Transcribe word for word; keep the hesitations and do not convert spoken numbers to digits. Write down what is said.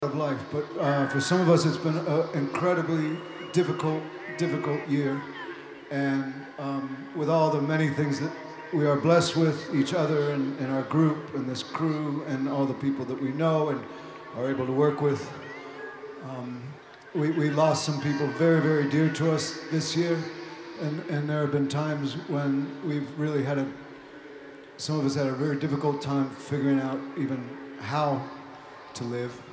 of life, but uh, for some of us, it's been an incredibly difficult, difficult year. And um, with all the many things that we are blessed with, each other and, and our group and this crew and all the people that we know and are able to work with, um, we, we lost some people very, very dear to us this year. And, and there have been times when we've really had a, some of us had a very difficult time figuring out even how to live.